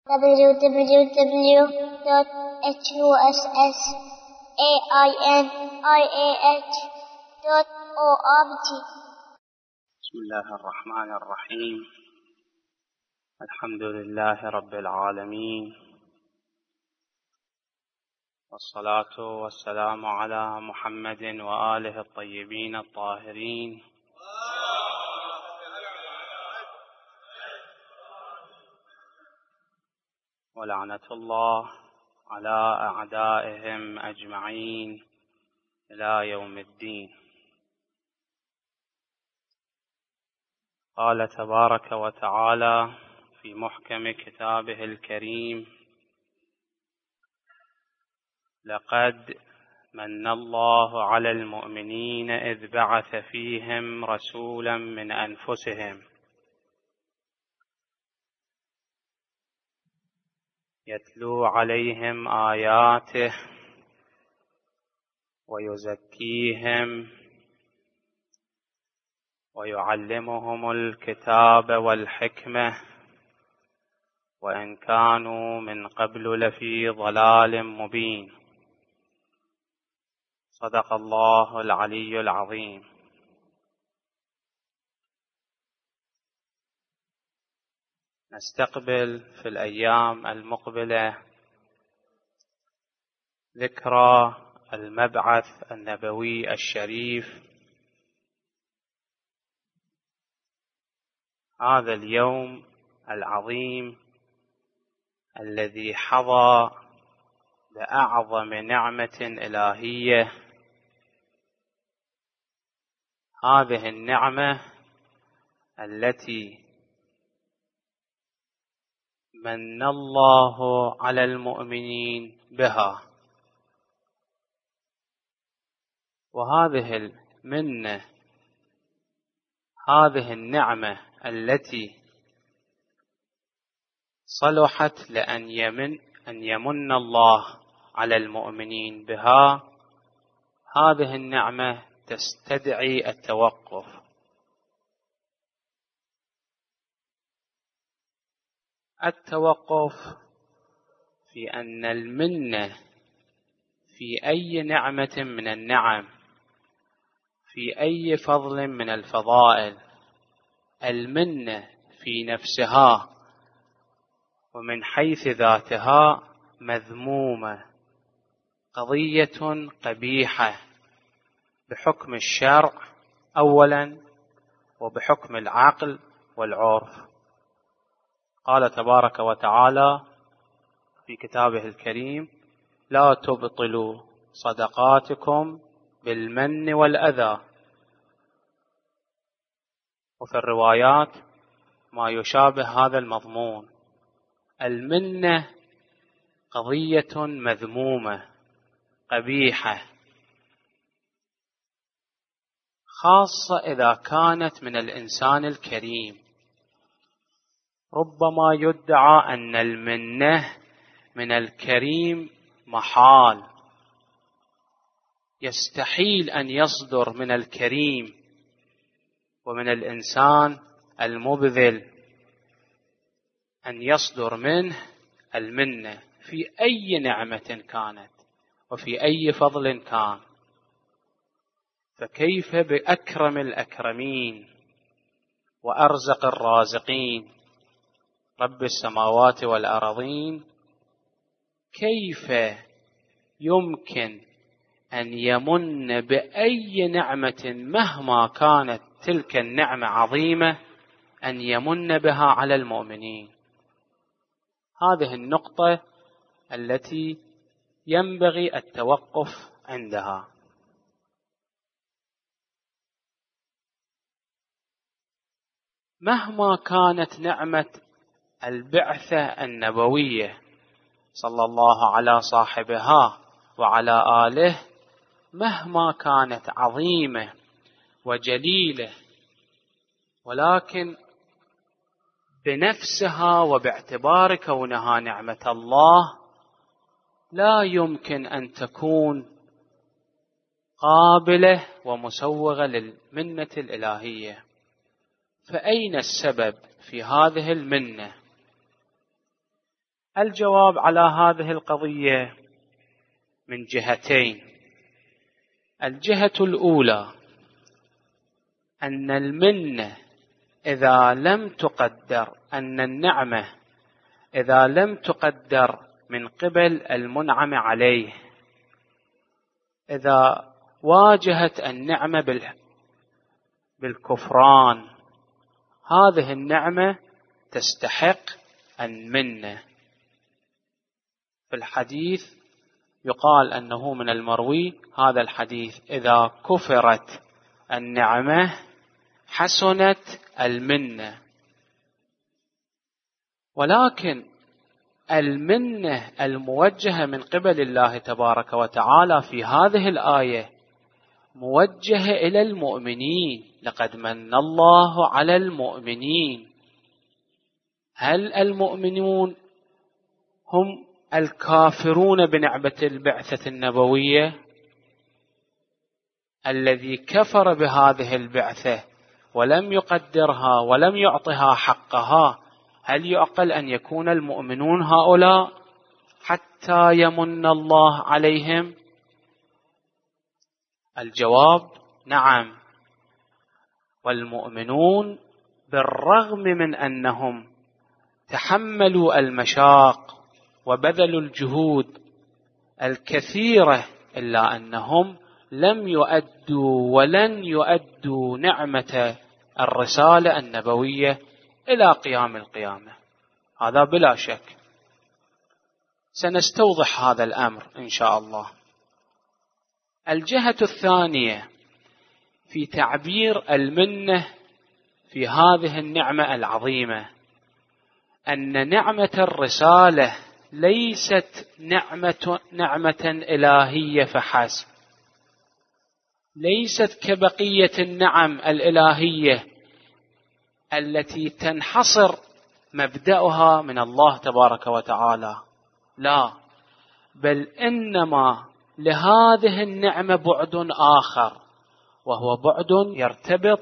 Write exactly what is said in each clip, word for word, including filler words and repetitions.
w w w dot huss ainIah dot org. بسم الله الرحمن الرحيم. الحمد لله رب العالمين، والصلاة والسلام على محمد وآله الطيبين الطاهرين، ولعنة الله على أعدائهم أجمعين إلى يوم الدين. قال تبارك وتعالى في محكم كتابه الكريم: لقد من الله على المؤمنين إذ بعث فيهم رسولا من أنفسهم يتلو عليهم آياته ويزكيهم ويعلمهم الكتاب والحكمة وإن كانوا من قبل لفي ضلال مبين. صدق الله العلي العظيم. نستقبل في الأيام المقبلة ذكرى المبعث النبوي الشريف. هذا اليوم العظيم الذي حظى بأعظم نعمة إلهية، هذه النعمة التي من الله على المؤمنين بها، وهذه المنة، هذه النعمة التي صلحت لأن يمن أن يمن الله على المؤمنين بها، هذه النعمة تستدعي التوقف. التوقف في أن المنة في أي نعمة من النعم، في أي فضل من الفضائل، المنة في نفسها ومن حيث ذاتها مذمومة، قضية قبيحة بحكم الشرع أولا وبحكم العقل والعرف. قال تبارك وتعالى في كتابه الكريم: لا تبطلوا صدقاتكم بالمن والأذى. وفي الروايات ما يشابه هذا المضمون. المنة قضية مذمومة قبيحة، خاصة إذا كانت من الإنسان الكريم. ربما يدعى أن المنة من الكريم محال، يستحيل أن يصدر من الكريم ومن الإنسان المبذل أن يصدر منه المنة في أي نعمة كانت وفي أي فضل كان، فكيف بأكرم الأكرمين وأرزق الرازقين رب السماوات والأرضين، كيف يمكن أن يمن بأي نعمة مهما كانت تلك النعمة عظيمة أن يمن بها على المؤمنين؟ هذه النقطة التي ينبغي التوقف عندها. مهما كانت نعمة البعثة النبوية صلى الله على صاحبها وعلى آله، مهما كانت عظيمة وجليلة، ولكن بنفسها وباعتبار كونها نعمة الله لا يمكن أن تكون قابلة ومسوغة للمنة الإلهية. فأين السبب في هذه المنة؟ الجواب على هذه القضية من جهتين. الجهة الأولى أن المنة إذا لم تقدر أن النعمة إذا لم تقدر من قبل المنعم عليه، إذا واجهت النعمة بالكفران، هذه النعمة تستحق المنة. في الحديث يقال أنه من المروي هذا الحديث: إذا كفرت النعمة حسنت المنة. ولكن المنة الموجهة من قبل الله تبارك وتعالى في هذه الآية موجهة إلى المؤمنين: لقد من الله على المؤمنين. هل المؤمنون هم الكافرون بنعمة البعثة النبوية؟ الذي كفر بهذه البعثة ولم يقدرها ولم يعطها حقها، هل يعقل أن يكون المؤمنون هؤلاء حتى يمن الله عليهم؟ الجواب نعم. والمؤمنون بالرغم من أنهم تحملوا المشاق وبذلوا الجهود الكثيرة، إلا أنهم لم يؤدوا ولن يؤدوا نعمة الرسالة النبوية إلى قيام القيامة. هذا بلا شك. سنستوضح هذا الأمر إن شاء الله. الجهة الثانية في تعبير المنة في هذه النعمة العظيمة، أن نعمة الرسالة ليست نعمة, نعمة إلهية فحسب، ليست كبقية النعم الإلهية التي تنحصر مبدأها من الله تبارك وتعالى، لا، بل إنما لهذه النعمة بعد آخر، وهو بعد يرتبط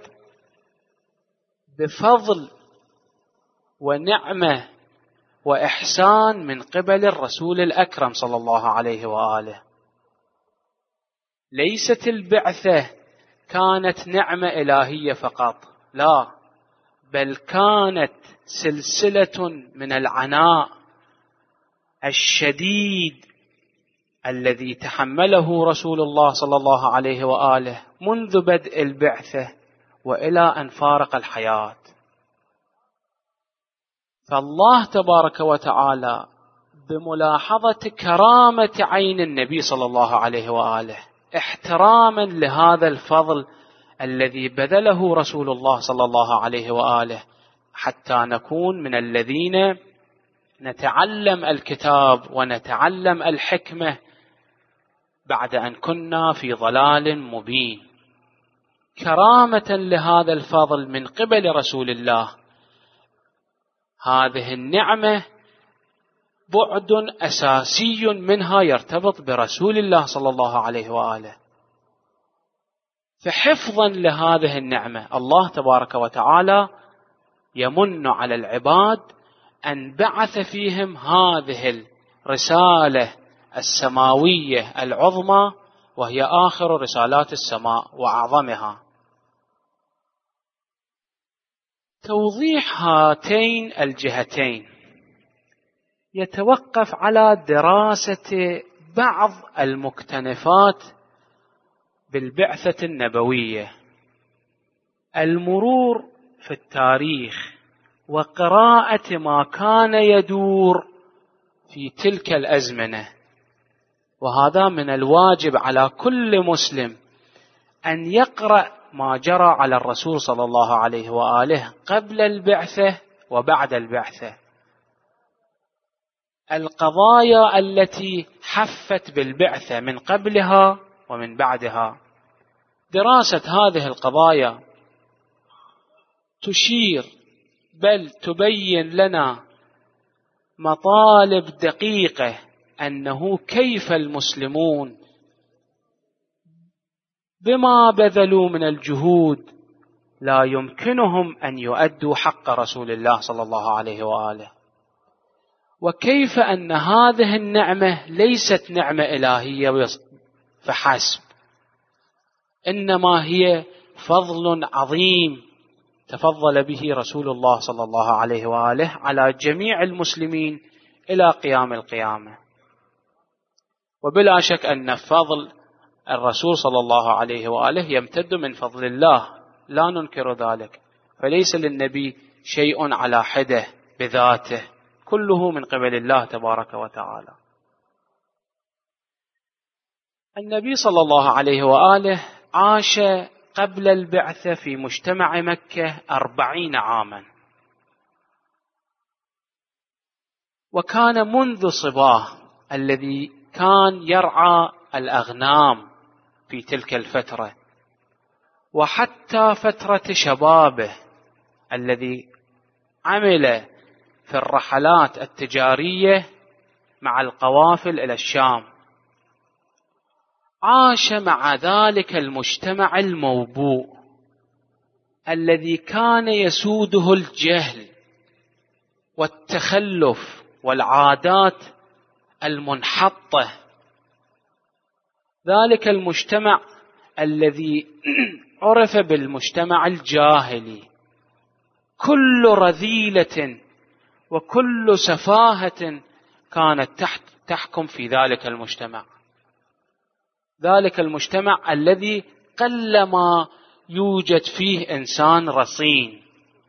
بفضل ونعمة وإحسان من قبل الرسول الأكرم صلى الله عليه وآله. ليست البعثة كانت نعمة إلهية فقط، لا، بل كانت سلسلة من العناء الشديد الذي تحمله رسول الله صلى الله عليه وآله منذ بدء البعثة وإلى أن فارق الحياة. فالله تبارك وتعالى بملاحظة كرامة عين النبي صلى الله عليه وآله، احتراما لهذا الفضل الذي بذله رسول الله صلى الله عليه وآله، حتى نكون من الذين نتعلم الكتاب ونتعلم الحكمة بعد أن كنا في ضلال مبين. كرامة لهذا الفضل من قبل رسول الله، هذه النعمة بعد أساسي منها يرتبط برسول الله صلى الله عليه وآله. فحفظا لهذه النعمة الله تبارك وتعالى يمن على العباد أن بعث فيهم هذه الرسالة السماوية العظمى، وهي آخر رسالات السماء وأعظمها. توضيح هاتين الجهتين يتوقف على دراسة بعض المكتنفات بالبعثة النبوية، المرور في التاريخ وقراءة ما كان يدور في تلك الأزمنة. وهذا من الواجب على كل مسلم أن يقرأ ما جرى على الرسول صلى الله عليه وآله قبل البعثة وبعد البعثة، القضايا التي حفت بالبعثة من قبلها ومن بعدها. دراسة هذه القضايا تشير بل تبين لنا مطالب دقيقة أنه كيف المسلمون بما بذلوا من الجهود لا يمكنهم أن يؤدوا حق رسول الله صلى الله عليه وآله. وكيف أن هذه النعمة ليست نعمة إلهية فحسب، إنما هي فضل عظيم تفضل به رسول الله صلى الله عليه وآله على جميع المسلمين إلى قيام القيامة. وبلا شك أن فضل الرسول صلى الله عليه وآله يمتد من فضل الله، لا ننكر ذلك، فليس للنبي شيء على حده بذاته، كله من قبل الله تبارك وتعالى. النبي صلى الله عليه وآله عاش قبل البعثة في مجتمع مكة أربعين عاما، وكان منذ صباه الذي كان يرعى الأغنام في تلك الفترة، وحتى فترة شبابه الذي عمل في الرحلات التجارية مع القوافل إلى الشام، عاش مع ذلك المجتمع الموبوء الذي كان يسوده الجهل والتخلف والعادات المنحطة، ذلك المجتمع الذي عرف بالمجتمع الجاهلي، كل رذيلة وكل سفاهة كانت تحت تحكم في ذلك المجتمع، ذلك المجتمع الذي قلما يوجد فيه إنسان رصين،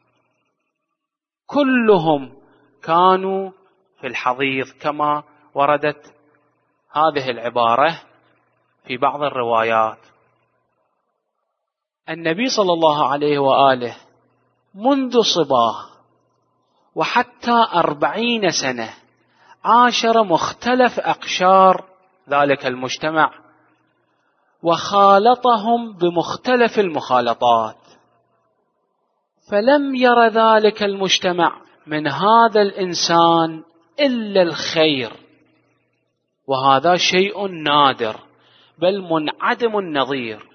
كلهم كانوا في الحضيض كما وردت هذه العبارة في بعض الروايات. النبي صلى الله عليه وآله منذ صباه وحتى أربعين سنة عاشر مختلف أقشار ذلك المجتمع، وخالطهم بمختلف المخالطات، فلم ير ذلك المجتمع من هذا الإنسان إلا الخير، وهذا شيء نادر بل منعدم النظير.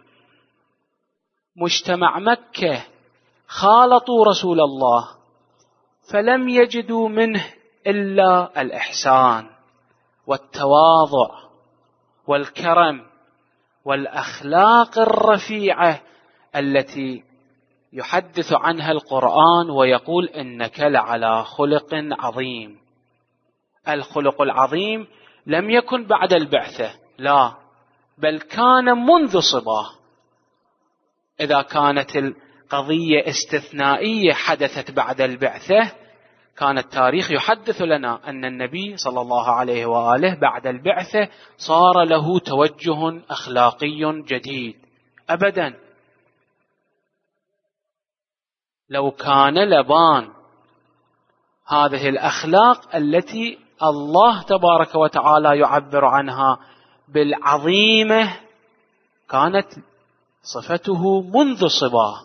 مجتمع مكة خالطوا رسول الله فلم يجدوا منه إلا الإحسان والتواضع والكرم والأخلاق الرفيعة التي يحدث عنها القرآن ويقول إنك لعلى خلق عظيم. الخلق العظيم لم يكن بعد البعثة، لا، بل كان منذ صباه. إذا كانت القضية استثنائية حدثت بعد البعثة، كان التاريخ يحدث لنا أن النبي صلى الله عليه وآله بعد البعثة صار له توجه أخلاقي جديد. أبدا، لو كان لبان هذه الأخلاق التي الله تبارك وتعالى يعبر عنها بالعظيمة كانت صفته منذ صباه.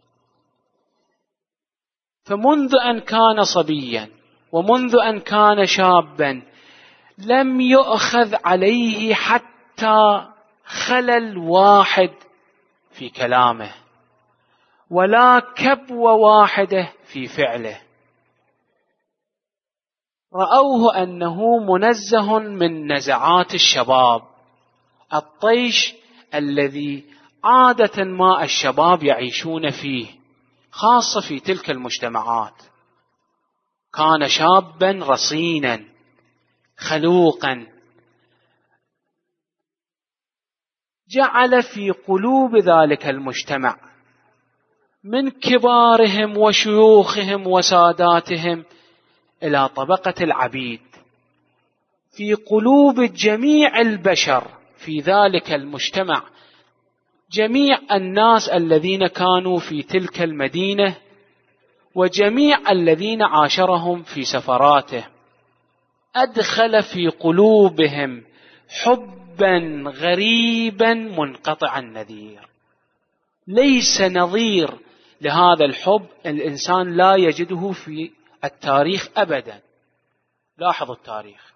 فمنذ أن كان صبيا ومنذ أن كان شابا لم يؤخذ عليه حتى خلل واحد في كلامه ولا كبوة واحدة في فعله. رأوه أنه منزه من نزعات الشباب، الطيش الذي عادة ما الشباب يعيشون فيه، خاصة في تلك المجتمعات. كان شابا رصينا خلوقا، جعل في قلوب ذلك المجتمع من كبارهم وشيوخهم وساداتهم إلى طبقة العبيد، في قلوب جميع البشر في ذلك المجتمع، جميع الناس الذين كانوا في تلك المدينة وجميع الذين عاشرهم في سفراته، أدخل في قلوبهم حبا غريبا منقطع النظير، ليس نظير لهذا الحب الإنسان لا يجده في التاريخ أبدا. لاحظوا التاريخ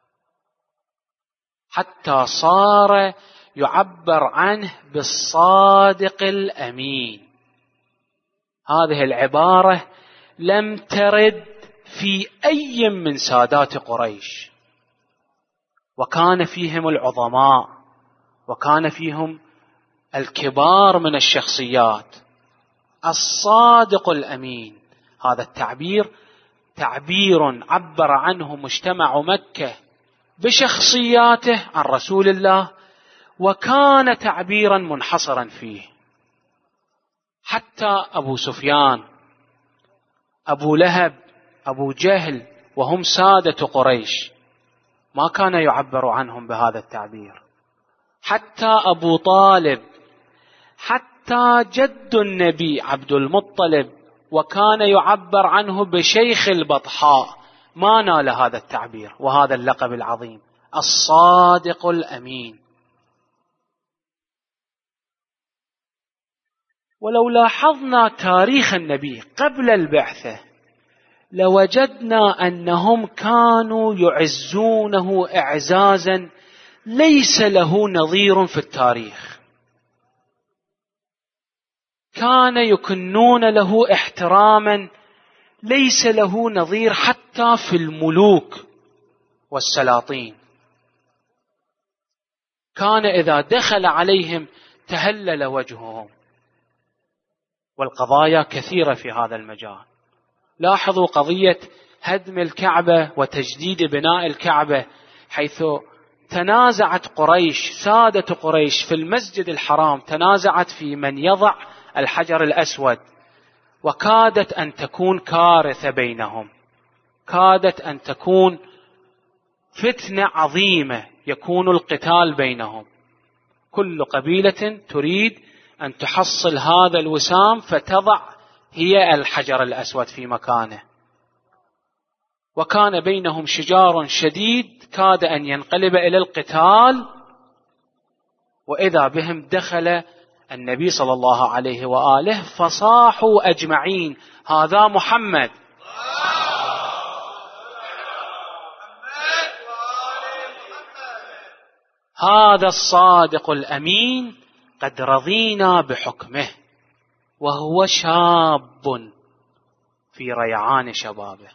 حتى صار يعبر عنه بالصادق الأمين. هذه العبارة لم ترد في أي من سادات قريش، وكان فيهم العظماء، وكان فيهم الكبار من الشخصيات، الصادق الأمين. هذا التعبير تعبير عبر عنه مجتمع مكة بشخصياته عن رسول الله، وكان تعبيرا منحصرا فيه. حتى أبو سفيان، أبو لهب، أبو جهل، وهم سادة قريش، ما كان يعبر عنهم بهذا التعبير. حتى أبو طالب، حتى جد النبي عبد المطلب، وكان يعبر عنه بشيخ البطحاء، ما نال هذا التعبير وهذا اللقب العظيم، الصادق الأمين. ولو لاحظنا تاريخ النبي قبل البعثة لوجدنا أنهم كانوا يعزونه إعزازا ليس له نظير في التاريخ، كان يكنون له احتراما ليس له نظير حتى في الملوك والسلاطين. كان إذا دخل عليهم تهلل وجههم. والقضايا كثيرة في هذا المجال. لاحظوا قضية هدم الكعبة وتجديد بناء الكعبة، حيث تنازعت قريش، سادة قريش في المسجد الحرام تنازعت في من يضع الحجر الأسود، وكادت أن تكون كارثة بينهم، كادت أن تكون فتنة عظيمة، يكون القتال بينهم. كل قبيلة تريد أن تحصل هذا الوسام فتضع هي الحجر الأسود في مكانه. وكان بينهم شجار شديد كاد أن ينقلب إلى القتال، وإذا بهم دخل النبي صلى الله عليه وآله فصاحوا أجمعين: هذا محمد، هذا الصادق الأمين، قد رضينا بحكمه، وهو شاب في ريعان شبابه.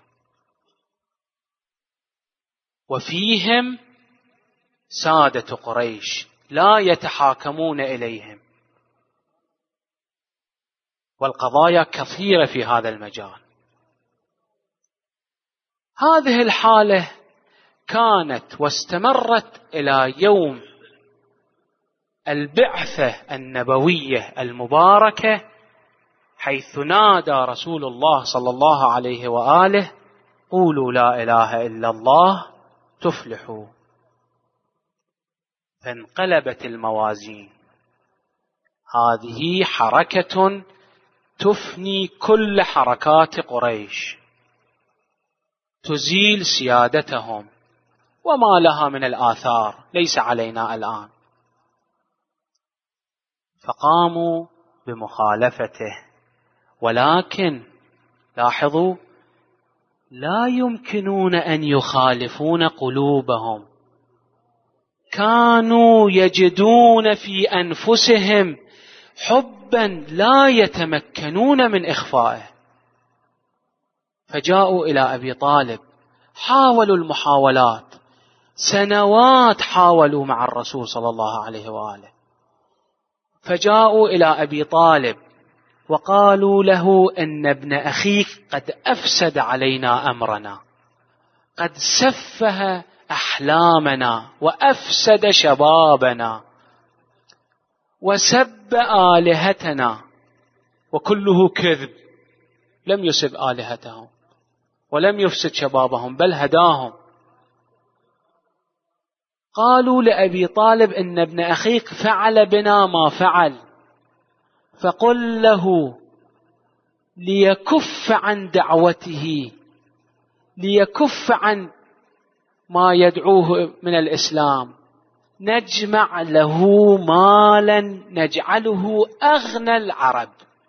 وفيهم سادة قريش لا يتحاكمون إليهم. والقضايا كثيرة في هذا المجال. هذه الحالة كانت واستمرت إلى يوم البعثة النبوية المباركة، حيث نادى رسول الله صلى الله عليه وآله: قولوا لا إله إلا الله تفلحوا. فانقلبت الموازين. هذه حركة تفني كل حركات قريش، تزيل سيادتهم وما لها من الآثار ليس علينا الآن. فقاموا بمخالفته، ولكن لاحظوا لا يمكنون أن يخالفون قلوبهم. كانوا يجدون في أنفسهم حبا لا يتمكنون من إخفائه. فجاءوا إلى أبي طالب، حاولوا المحاولات، سنوات حاولوا مع الرسول صلى الله عليه وآله. فجاءوا إلى أبي طالب وقالوا له: إن ابن أخيك قد أفسد علينا أمرنا، قد سفه أحلامنا وأفسد شبابنا وسب آلهتنا. وكله كذب، لم يسب آلهتهم ولم يفسد شبابهم، بل هداهم. قالوا لأبي طالب: إن ابن أخيك فعل بنا ما فعل، فقل له ليكف عن دعوته، ليكف عن ما يدعوه من الإسلام، نجمع له مالا نجعله أغنى العرب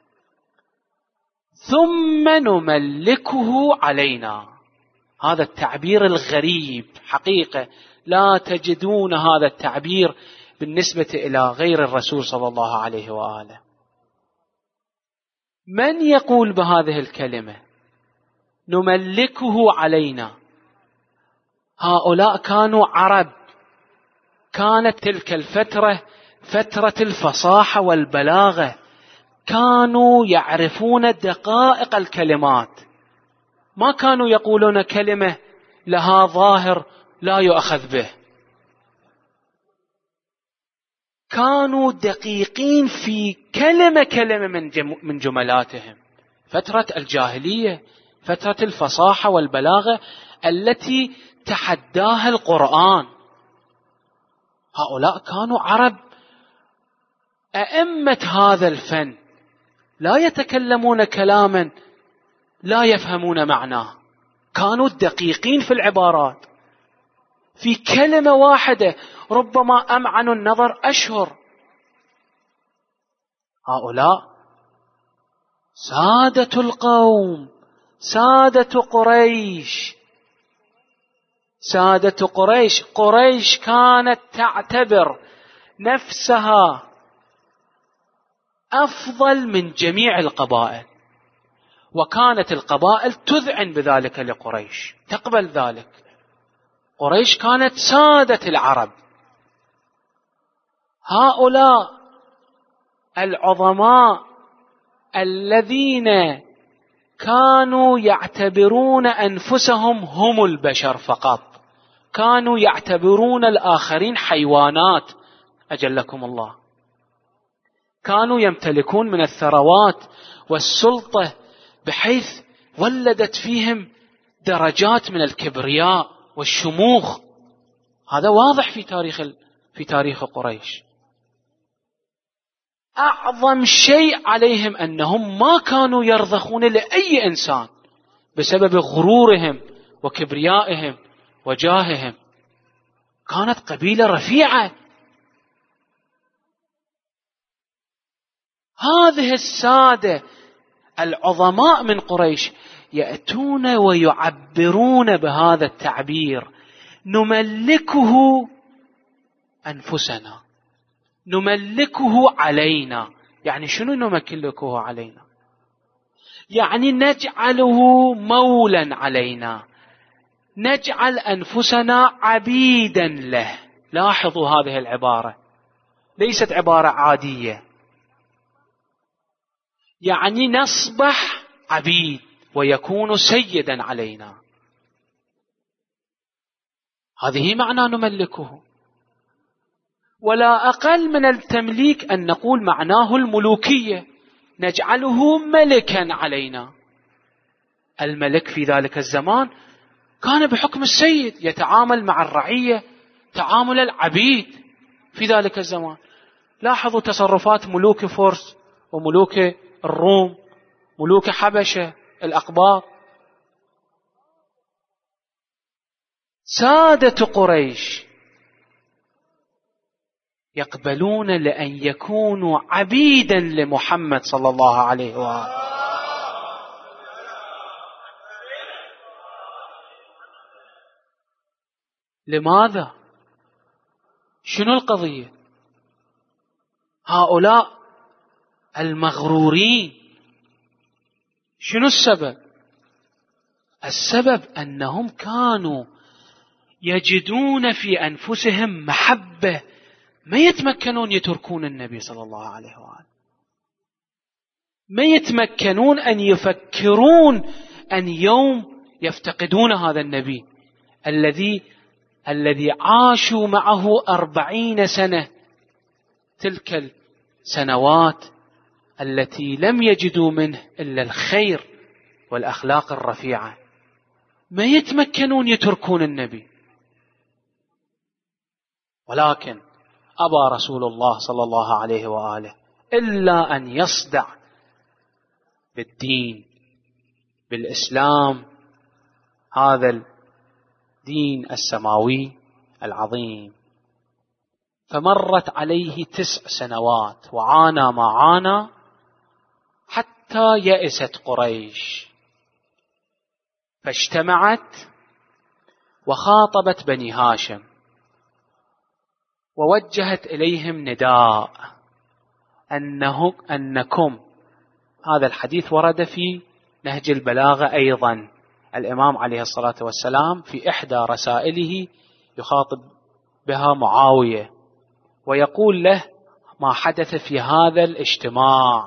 ثم نملكه علينا. هذا التعبير الغريب حقيقة لا تجدون هذا التعبير بالنسبة إلى غير الرسول صلى الله عليه وآله. من يقول بهذه الكلمة؟ نملكه علينا. هؤلاء كانوا عرب، كانت تلك الفترة فترة الفصاحة والبلاغة، كانوا يعرفون دقائق الكلمات، ما كانوا يقولون كلمة لها ظاهر لا يؤخذ به، كانوا دقيقين في كلمة كلمة من من جملاتهم. فترة الجاهلية، فترة الفصاحة والبلاغة التي تحداها القرآن. هؤلاء كانوا عرب أئمة هذا الفن، لا يتكلمون كلاما لا يفهمون معناه، كانوا دقيقين في العبارات، في كلمة واحدة ربما أمعنوا النظر أشهر. هؤلاء سادة القوم، سادة قريش، سادة قريش. قريش كانت تعتبر نفسها أفضل من جميع القبائل، وكانت القبائل تذعن بذلك لقريش، تقبل ذلك. قريش كانت سادة العرب. هؤلاء العظماء الذين كانوا يعتبرون أنفسهم هم البشر فقط، كانوا يعتبرون الآخرين حيوانات، أجلكم الله، كانوا يمتلكون من الثروات والسلطة بحيث ولدت فيهم درجات من الكبرياء والشموخ. هذا واضح في تاريخ في تاريخ قريش. أعظم شيء عليهم أنهم ما كانوا يرضخون لأي إنسان بسبب غرورهم وكبريائهم وجاههم. كانت قبيلة رفيعة. هذه السادة العظماء من قريش يأتون ويعبرون بهذا التعبير: نملكه أنفسنا، نملكه علينا. يعني شنو نملكه علينا؟ يعني نجعله مولا علينا، نجعل أنفسنا عبيدا له. لاحظوا هذه العبارة ليست عبارة عادية، يعني نصبح عبيد ويكون سيدا علينا. هذه معنى نملكه. ولا أقل من التمليك أن نقول معناه الملوكية، نجعله ملكا علينا. الملك في ذلك الزمان كان بحكم السيد، يتعامل مع الرعية تعامل العبيد في ذلك الزمان. لاحظوا تصرفات ملوك فرس وملوك الروم، ملوك حبشة الأقباط. سادة قريش يقبلون لأن يكونوا عبيدا لمحمد صلى الله عليه وآله. لماذا؟ شنو القضية؟ هؤلاء المغرورين شنو السبب؟ السبب أنهم كانوا يجدون في أنفسهم محبة، ما يتمكنون يتركون النبي صلى الله عليه وآله، ما يتمكنون أن يفكرون أن يوم يفتقدون هذا النبي الذي الذي عاشوا معه أربعين سنة، تلك السنوات التي لم يجدوا منه إلا الخير والأخلاق الرفيعة. ما يتمكنون يتركون النبي، ولكن أبى رسول الله صلى الله عليه وآله إلا أن يصدع بالدين، بالإسلام، هذا الدين السماوي العظيم. فمرت عليه تسع سنوات وعانى ما عانى حتى يئست قريش، فاجتمعت وخاطبت بني هاشم ووجهت إليهم نداء أنه أنكم، هذا الحديث ورد في نهج البلاغة أيضا، الإمام عليه الصلاة والسلام في إحدى رسائله يخاطب بها معاوية ويقول له ما حدث في هذا الاجتماع.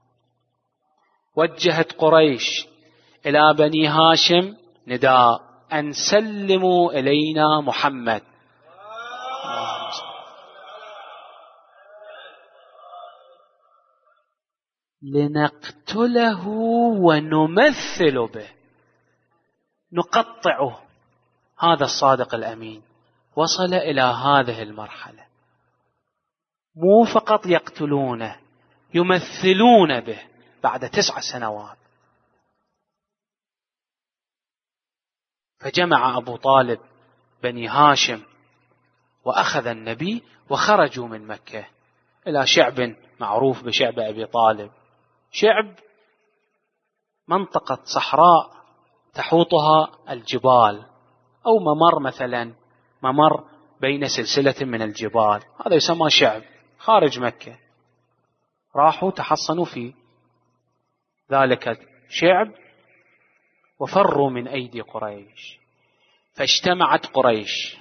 وجهت قريش إلى بني هاشم نداء أن سلموا إلينا محمد لنقتله ونمثل به، نقطعه. هذا الصادق الأمين وصل إلى هذه المرحلة، مو فقط يقتلونه، يمثلون به بعد تسع سنوات. فجمع أبو طالب بني هاشم وأخذ النبي وخرجوا من مكة إلى شعب معروف بشعب أبي طالب، شعب منطقة صحراء تحوطها الجبال، أو ممر مثلا، ممر بين سلسلة من الجبال، هذا يسمى شعب خارج مكة. راحوا تحصنوا في ذلك الشعب وفروا من أيدي قريش. فاجتمعت قريش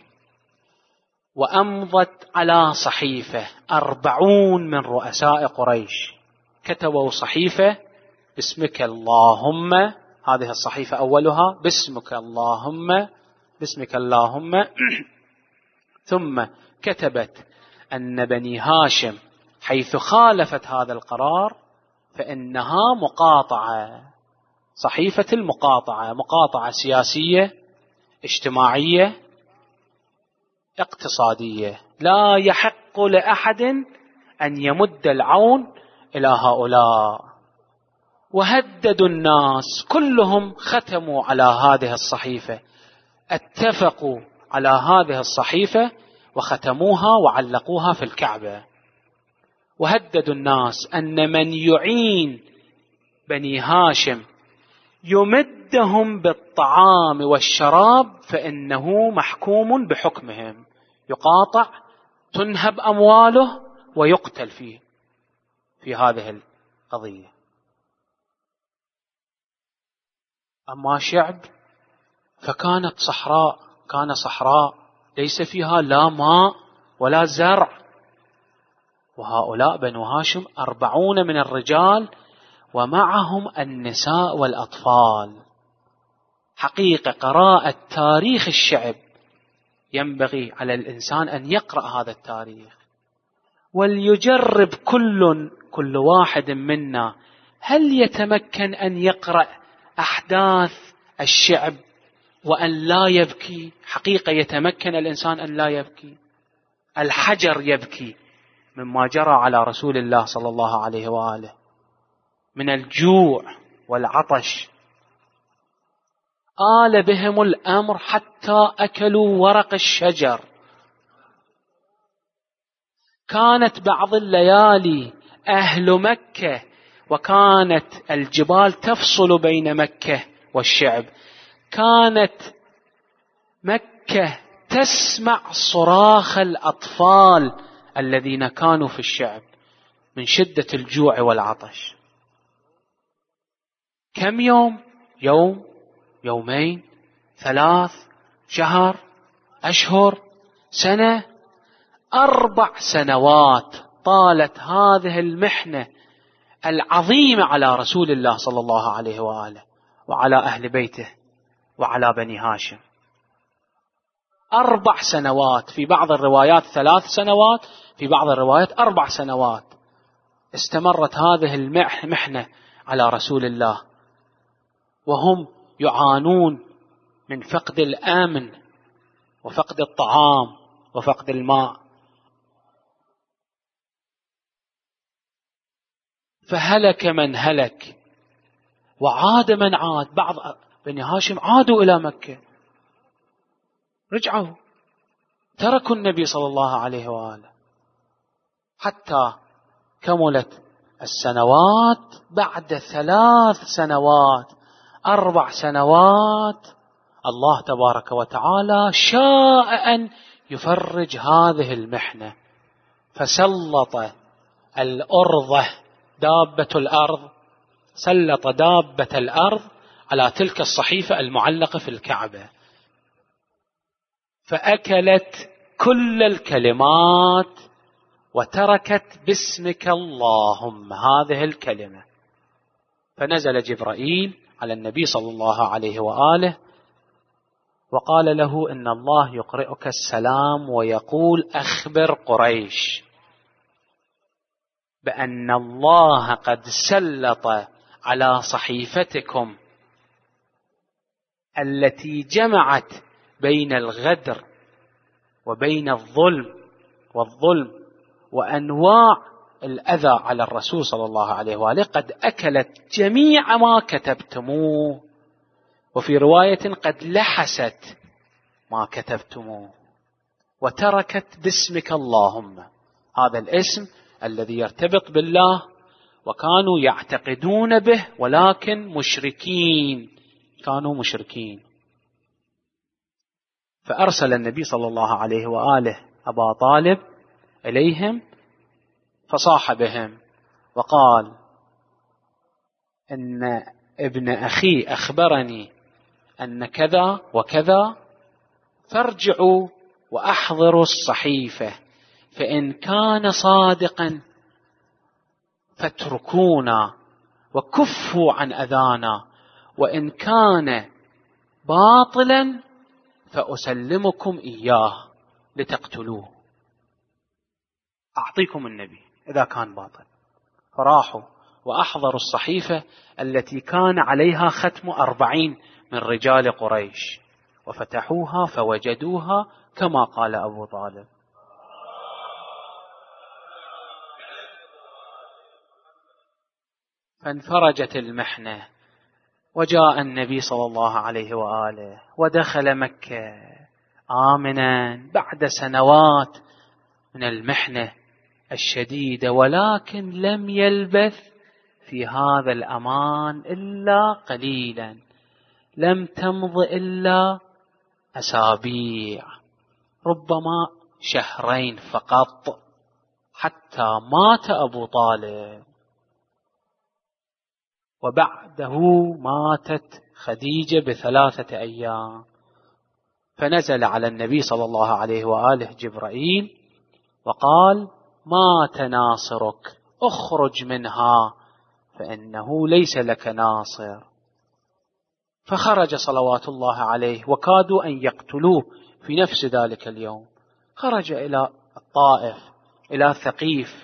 وأمضت على صحيفة أربعون من رؤساء قريش، كتبوا صحيفة باسمك اللهم، هذه الصحيفة أولها باسمك اللهم باسمك اللهم ثم كتبت أن بني هاشم حيث خالفت هذا القرار فإنها مقاطعة، صحيفة المقاطعة، مقاطعة سياسية اجتماعية اقتصادية، لا يحق لأحد أن يمد العون إلى هؤلاء. وهددوا الناس كلهم، ختموا على هذه الصحيفة، اتفقوا على هذه الصحيفة وختموها وعلقوها في الكعبة. وهددوا الناس أن من يعين بني هاشم يمدهم بالطعام والشراب فإنه محكوم بحكمهم، يقاطع، تنهب أمواله ويقتل فيه في هذه القضية. أما شعب فكانت صحراء، كان صحراء ليس فيها لا ماء ولا زرع، وهؤلاء بنو هاشم أربعون من الرجال ومعهم النساء والأطفال. حقيقة قراءة تاريخ الشعب ينبغي على الإنسان أن يقرأ هذا التاريخ وليجرب كل كل واحد منا هل يتمكن أن يقرأ أحداث الشعب وأن لا يبكي. حقيقة يتمكن الإنسان أن لا يبكي. الحجر يبكي مما جرى على رسول الله صلى الله عليه وآله من الجوع والعطش، آل بهم الأمر حتى أكلوا ورق الشجر. كانت بعض الليالي أهل مكة، وكانت الجبال تفصل بين مكة والشعب، كانت مكة تسمع صراخ الأطفال الذين كانوا في الشعب من شدة الجوع والعطش. كم يوم؟ يوم، يومين، ثلاث، شهر، أشهر، سنة، أربع سنوات طالت هذه المحنة العظيمة على رسول الله صلى الله عليه وآله وعلى أهل بيته وعلى بني هاشم. أربع سنوات، في بعض الروايات ثلاث سنوات، في بعض الروايات أربع سنوات استمرت هذه المحنة على رسول الله، وهم يعانون من فقد الأمن وفقد الطعام وفقد الماء. فهلك من هلك وعاد من عاد. بعض بني هاشم عادوا إلى مكة، رجعوا، تركوا النبي صلى الله عليه وآله حتى كملت السنوات. بعد ثلاث سنوات، أربع سنوات، الله تبارك وتعالى شاء أن يفرج هذه المحنة، فسلط الأرض دابة الأرض، سلط دابة الأرض على تلك الصحيفة المعلقة في الكعبة، فأكلت كل الكلمات وتركت باسمك اللهم هذه الكلمة. فنزل جبرائيل على النبي صلى الله عليه وآله وقال له إن الله يقرئك السلام ويقول أخبر قريش بأن الله قد سلط على صحيفتكم التي جمعت بين الغدر وبين الظلم والظلم وأنواع الأذى على الرسول صلى الله عليه وآله، قد أكلت جميع ما كتبتموه، وفي رواية قد لحست ما كتبتموه وتركت باسمك اللهم، هذا الاسم الذي يرتبط بالله وكانوا يعتقدون به ولكن مشركين، كانوا مشركين. فأرسل النبي صلى الله عليه وآله أبا طالب إليهم فصاح بهم وقال إن ابن أخي أخبرني أن كذا وكذا، فارجعوا وأحضروا الصحيفة، فإن كان صادقا فاتركونا وكفوا عن أذانا، وإن كان باطلا فأسلمكم إياه لتقتلوه. أعطيكم النبي إذا كان باطل. فراحوا وأحضروا الصحيفة التي كان عليها ختم أربعين من رجال قريش، وفتحوها فوجدوها كما قال أبو طالب. فانفرجت المحنة، وجاء النبي صلى الله عليه وآله ودخل مكة آمنا بعد سنوات من المحنة الشديدة، ولكن لم يلبث في هذا الأمان إلا قليلا، لم تمض إلا أسابيع، ربما شهرين فقط، حتى مات أبو طالب، وبعده ماتت خديجة بثلاثة أيام. فنزل على النبي صلى الله عليه وآله جبرائيل وقال مات ناصرك، اخرج منها فإنه ليس لك ناصر. فخرج صلوات الله عليه، وكادوا أن يقتلوه في نفس ذلك اليوم. خرج إلى الطائف، إلى ثقيف.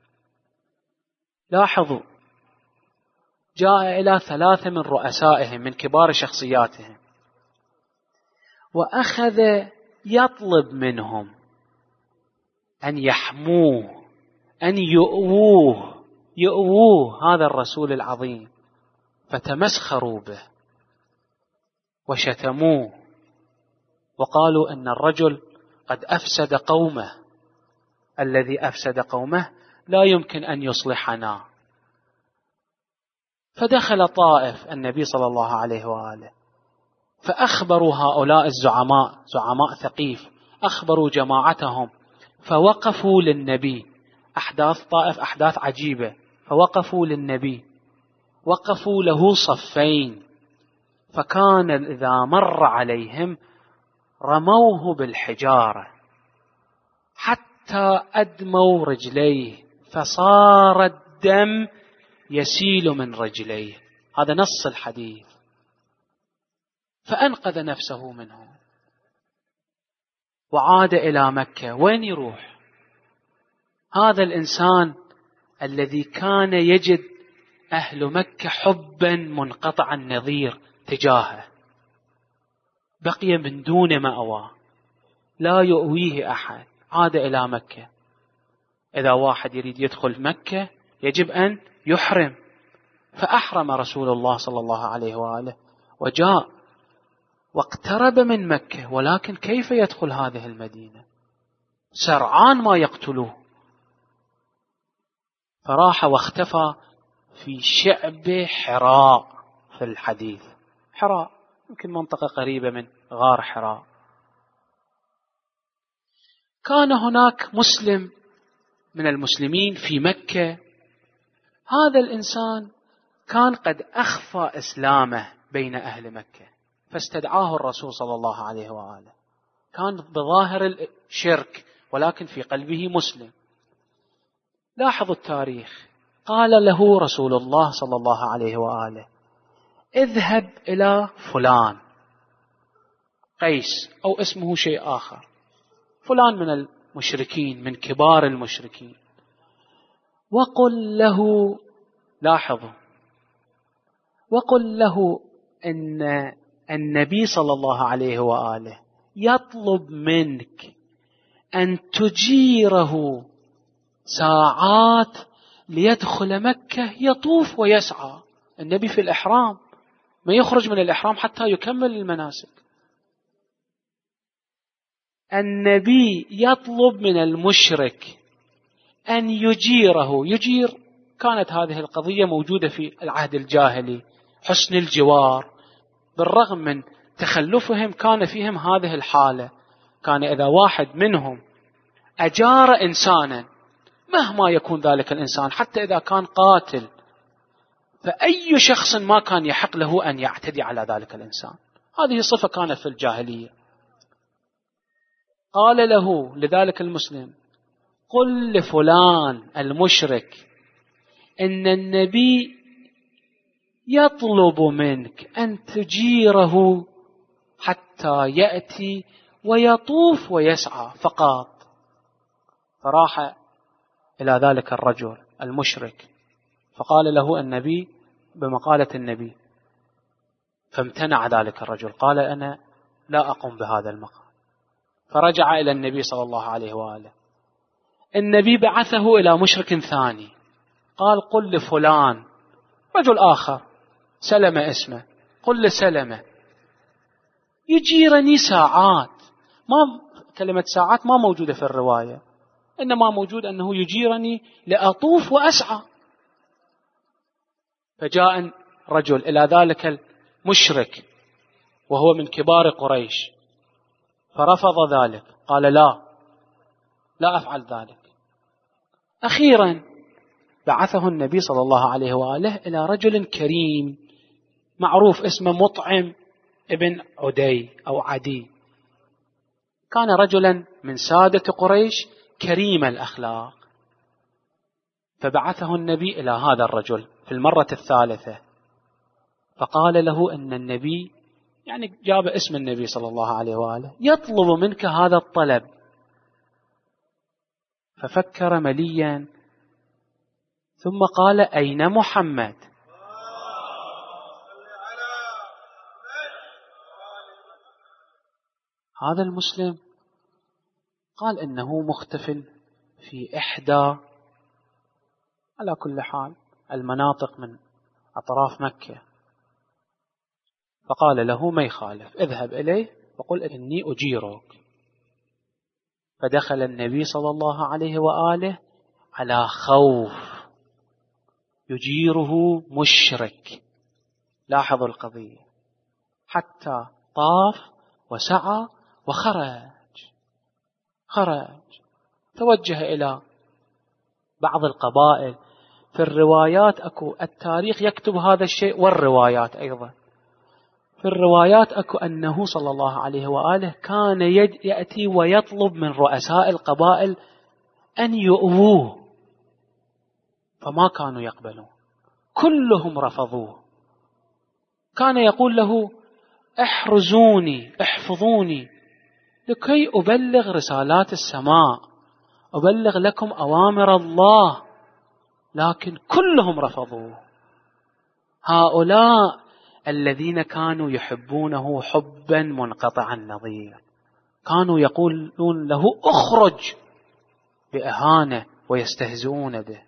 لاحظوا، جاء إلى ثلاثة من رؤسائهم من كبار شخصياتهم، وأخذ يطلب منهم أن يحموه، أن يؤووه يؤووه هذا الرسول العظيم. فتمسخروا به وشتموه وقالوا أن الرجل قد أفسد قومه، الذي أفسد قومه لا يمكن أن يصلحنا. فدخل طائف النبي صلى الله عليه وآله، فأخبروا هؤلاء الزعماء، زعماء ثقيف، أخبروا جماعتهم، فوقفوا للنبي. أحداث طائف أحداث عجيبة، فوقفوا للنبي، وقفوا له صفين، فكان إذا مر عليهم رموه بالحجارة حتى أدموا رجليه، فصار الدم يسيل من رجليه، هذا نص الحديث. فأنقذ نفسه منه وعاد إلى مكة. وين يروح هذا الإنسان الذي كان يجد أهل مكة حبا منقطع النظير تجاهه؟ بقي من دون مأوى، لا يؤويه أحد. عاد إلى مكة. إذا واحد يريد يدخل مكة يجب أن يحرم، فأحرم رسول الله صلى الله عليه وآله وجاء واقترب من مكة، ولكن كيف يدخل هذه المدينة؟ سرعان ما يقتلوه. فراح واختفى في شعب حراء. في الحديث حراء يمكن منطقة قريبة من غار حراء. كان هناك مسلم من المسلمين في مكة، هذا الإنسان كان قد أخفى إسلامه بين أهل مكة، فاستدعاه الرسول صلى الله عليه وآله. كان بظاهر الشرك ولكن في قلبه مسلم. لاحظوا التاريخ، قال له رسول الله صلى الله عليه وآله: اذهب إلى فلان، قيس أو اسمه شيء آخر، فلان من المشركين، من كبار المشركين، وقل له، لاحظوا، وقل له إن النبي صلى الله عليه وآله يطلب منك أن تجيره ساعات ليدخل مكة يطوف ويسعى. النبي في الإحرام، ما يخرج من الإحرام حتى يكمل المناسك. النبي يطلب من المشرك أن يجيره. يجير، كانت هذه القضية موجودة في العهد الجاهلي، حسن الجوار. بالرغم من تخلفهم كان فيهم هذه الحالة. كان إذا واحد منهم أجار إنسانا مهما يكون ذلك الإنسان، حتى إذا كان قاتل، فأي شخص ما كان يحق له أن يعتدي على ذلك الإنسان. هذه صفة كانت في الجاهلية. قال له لذلك المسلم: قل لفلان المشرك إن النبي يطلب منك أن تجيره حتى يأتي ويطوف ويسعى فقط. فراح إلى ذلك الرجل المشرك فقال له النبي بمقالة النبي، فامتنع ذلك الرجل، قال: أنا لا أقوم بهذا المقام. فرجع إلى النبي صلى الله عليه وآله. النبي بعثه إلى مشرك ثاني، قال: قل لفلان، رجل آخر سلمة اسمه، قل لسلمة يجيرني ساعات. ما كلمة ساعات ما موجودة في الرواية، إنما موجود أنه يجيرني لأطوف وأسعى. فجاء رجل إلى ذلك المشرك وهو من كبار قريش فرفض ذلك، قال: لا لا أفعل ذلك. أخيرا بعثه النبي صلى الله عليه وآله إلى رجل كريم معروف اسمه مطعم ابن عدي أو عدي. كان رجلا من سادة قريش كريم الأخلاق. فبعثه النبي إلى هذا الرجل في المرة الثالثة، فقال له أن النبي، يعني جاب اسم النبي صلى الله عليه وآله، يطلب منك هذا الطلب. ففكر مليا ثم قال: أين محمد؟ هذا المسلم قال إنه مختفٍ في إحدى، على كل حال، المناطق من أطراف مكة. فقال له: ما يخالف، اذهب إليه وقل إني أجيرك. فدخل النبي صلى الله عليه وآله على خوف، يجيره مشرك. لاحظوا القضية، حتى طاف وسعى وخرج خرج توجه إلى بعض القبائل. في الروايات أكو، التاريخ يكتب هذا الشيء والروايات أيضا. في الروايات أكو أنه صلى الله عليه وآله كان يأتي ويطلب من رؤساء القبائل أن يؤووه، فما كانوا يقبلون، كلهم رفضوه. كان يقول له: احرزوني، احفظوني لكي أبلغ رسالات السماء، أبلغ لكم أوامر الله، لكن كلهم رفضوه. هؤلاء الذين كانوا يحبونه حبا منقطع النظير كانوا يقولون له: اخرج، بإهانة، ويستهزئون به.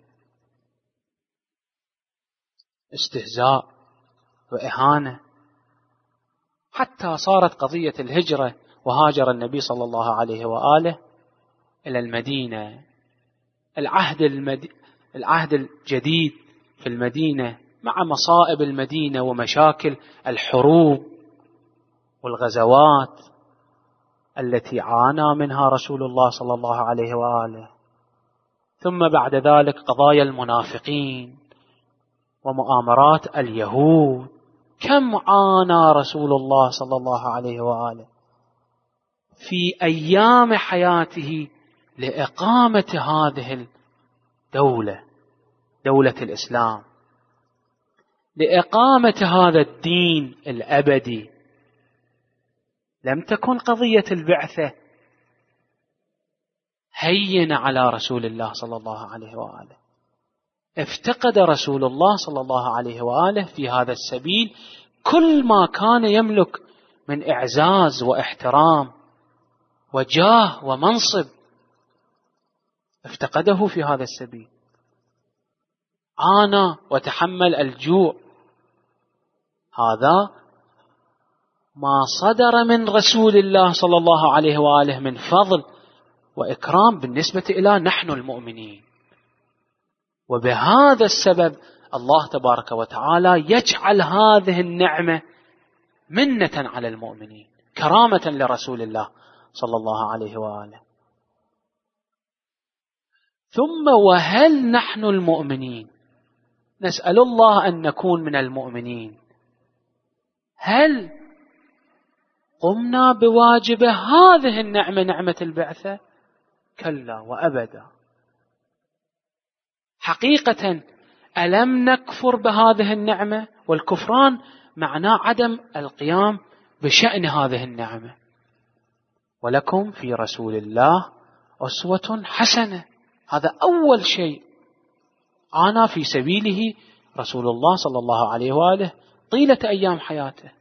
استهزاء وإهانة، حتى صارت قضية الهجرة، وهاجر النبي صلى الله عليه وآله إلى المدينة. العهد, المد... العهد الجديد في المدينة مع مصائب المدينة ومشاكل الحروب والغزوات التي عانى منها رسول الله صلى الله عليه وآله، ثم بعد ذلك قضايا المنافقين ومؤامرات اليهود، كم عانى رسول الله صلى الله عليه وآله في أيام حياته لإقامة هذه الدولة، دولة الإسلام، لإقامة هذا الدين الأبدي. لم تكن قضية البعثة هين على رسول الله صلى الله عليه وآله. افتقد رسول الله صلى الله عليه وآله في هذا السبيل كل ما كان يملك من إعزاز واحترام وجاه ومنصب، افتقده في هذا السبيل. عانى وتحمل الجوع. هذا ما صدر من رسول الله صلى الله عليه وآله من فضل وإكرام بالنسبة إلى نحن المؤمنين. وبهذا السبب الله تبارك وتعالى يجعل هذه النعمة منة على المؤمنين، كرامة لرسول الله صلى الله عليه وآله. ثم وهل نحن المؤمنين نسأل الله أن نكون من المؤمنين، هل قمنا بواجب هذه النعمة، نعمة البعثة؟ كلا وأبدا. حقيقة ألم نكفر بهذه النعمة؟ والكفران معناه عدم القيام بشأن هذه النعمة. ولكم في رسول الله أسوة حسنة، هذا أول شيء عانى في سبيله رسول الله صلى الله عليه وآله طيلة أيام حياته.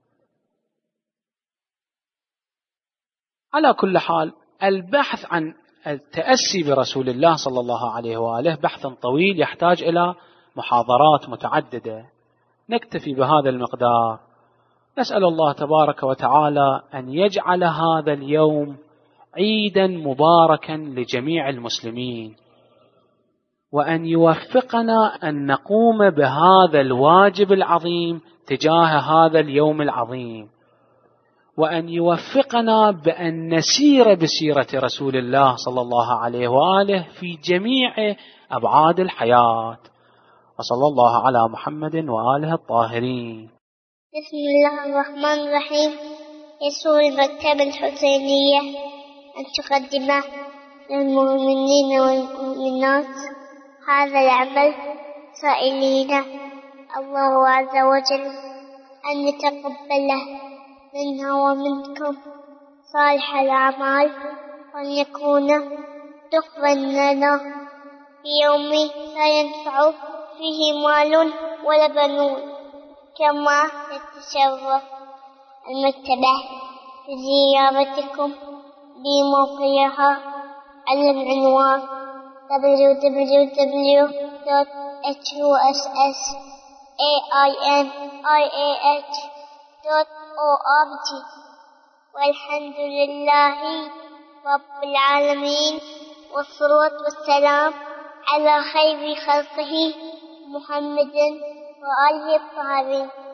على كل حال، البحث عن التأسي برسول الله صلى الله عليه وآله بحث طويل يحتاج إلى محاضرات متعددة، نكتفي بهذا المقدار. نسأل الله تبارك وتعالى أن يجعل هذا اليوم عيدا مباركا لجميع المسلمين، وأن يوفقنا أن نقوم بهذا الواجب العظيم تجاه هذا اليوم العظيم، وأن يوفقنا بأن نسير بسيرة رسول الله صلى الله عليه وآله في جميع أبعاد الحياة. وصلى الله على محمد وآله الطاهرين. بسم الله الرحمن الرحيم. يسر المكتبة الحسينية أن تقدم للمؤمنين والمؤمنات هذا العمل، سائلين الله عز وجل أن يتقبله منا ومنكم صالح الأعمال، وأن يكون دخلا لنا في يوم لا ينفع فيه مال ولا بنون. كما تتشرف المكتبة بزيارتكم بموقعها على العنوان دبليو دبليو دبليو دوت إتش يو إس إس إيه آي إم آي إيه إتش دوت أو آر جي. والحمد لله رب العالمين، والصلاة والسلام على خير خلقه محمد وآله الطاهرين.